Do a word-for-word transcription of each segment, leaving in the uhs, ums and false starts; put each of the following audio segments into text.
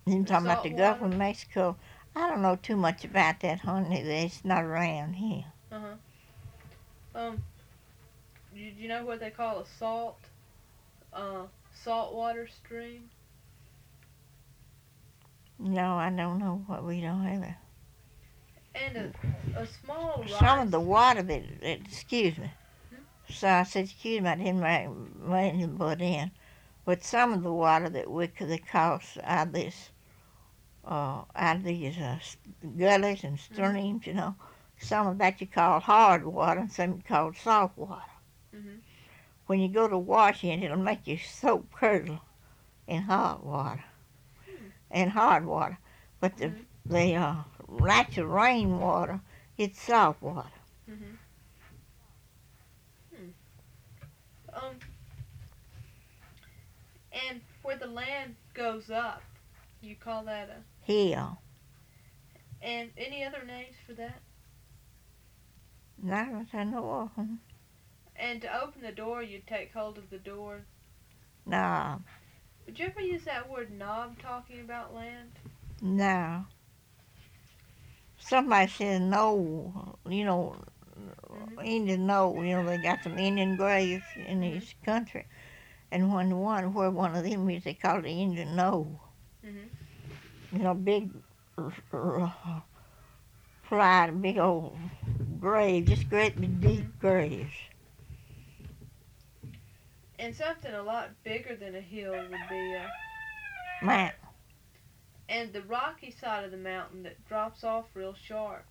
You The talking about the salt Gulf water? of Mexico? I don't know too much about that, honey. It's not around here. Uh huh. Um, you, you know what they call a salt? Uh, saltwater stream? No, I don't know what we don't have. It. And a, a small Some of the rice. water that, that excuse me. Hmm? So I said, excuse me, I didn't make, make him butt in. But some of the water that we could that comes out of this, uh, out of these uh, gullies and Mm-hmm. streams, you know, some of that you call hard water and some you call soft water. Mm-hmm. When you go to wash in, it'll make your soap curdle in hot water Hmm. and hard water. But the Mm-hmm. the uh, natural rainwater, it's soft water. Mm-hmm. Hmm. Um, and where the land goes up, you call that a. Hill. And any other names for that? Not that I know of 'em. And to open the door, you take hold of the door. No, Would you ever use that word knob talking about land? no. Somebody says no, you know, Mm-hmm. Indian know, you know, they got some Indian graves in Mm-hmm. this country. And when one, where one of them is, they call it the Indian know. Mm-hmm. You know, big, r- r- flat, big old grave, just great big Mm-hmm. deep graves. And something a lot bigger than a hill would be a. Man, And the rocky side of the mountain that drops off real sharp.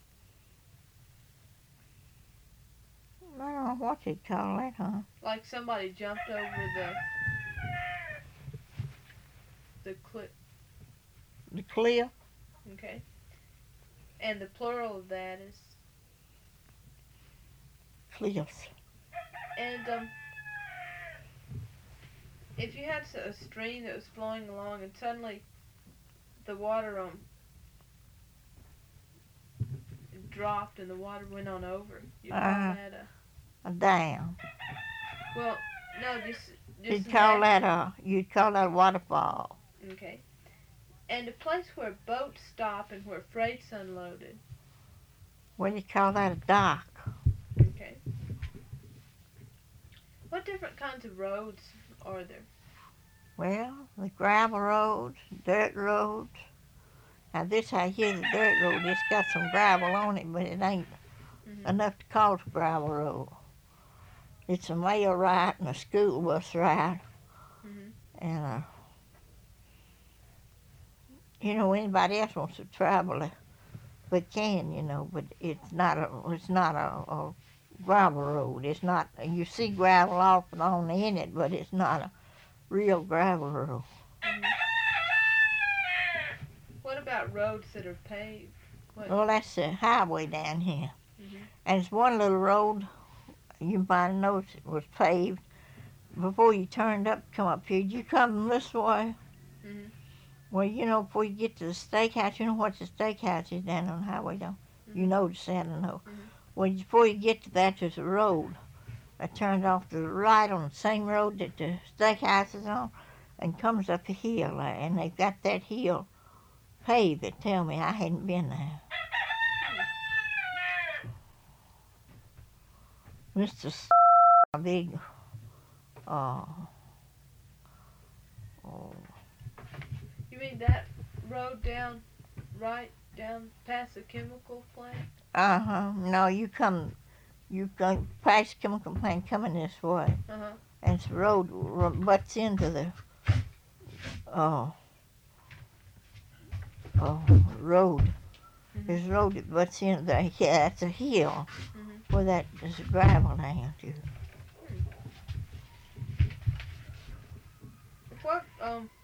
I don't know what you call that, huh? Like somebody jumped over the the cliff. The cliff, Okay. And the plural of that is. cliffs. And um, if you had a stream that was flowing along and suddenly the water um dropped and the water went on over, you call Uh, that a. a dam. Well, no, just just You'd a call nat. that a, you'd call that a waterfall. Okay. And a place where boats stop and where freight's unloaded. Well, you call that a dock. Okay. What different kinds of roads are there? Well, the gravel roads, dirt roads. Now this out here, the dirt road, it's got some gravel on it, but it ain't Mhm. enough to call it a gravel road. It's a mail ride and a school bus ride, Mhm. and uh, you know anybody else wants to travel it, but can, you know. But it's not a, it's not a, a gravel road. It's not. You see gravel off and on in it, but it's not a real gravel road. Mhm. What about roads that are paved? What? Well, that's the highway down here, Mhm. and it's one little road. You might notice it was paved before you turned up. Come up here. You come this way. Mhm. Well, you know, before you get to the steakhouse, you know what the steakhouse is down on the highway, don't you? You Mhm. notice that, I know. Mhm. Well, before you get to that, there's a road. I turned off to the right on the same road that the steakhouse is on and comes up a hill, uh, and they've got that hill paved. They tell me I hadn't been there. mister S- a big, uh, oh, You mean that road down, right down past the chemical plant? uh-huh, no, you come, you come past chemical plant coming this way, Uh huh. and it's the road r- butts into the, uh, uh, road. Mhm. There's a road that butts into the, yeah, it's a hill Mhm. where that, there's gravel down to. What um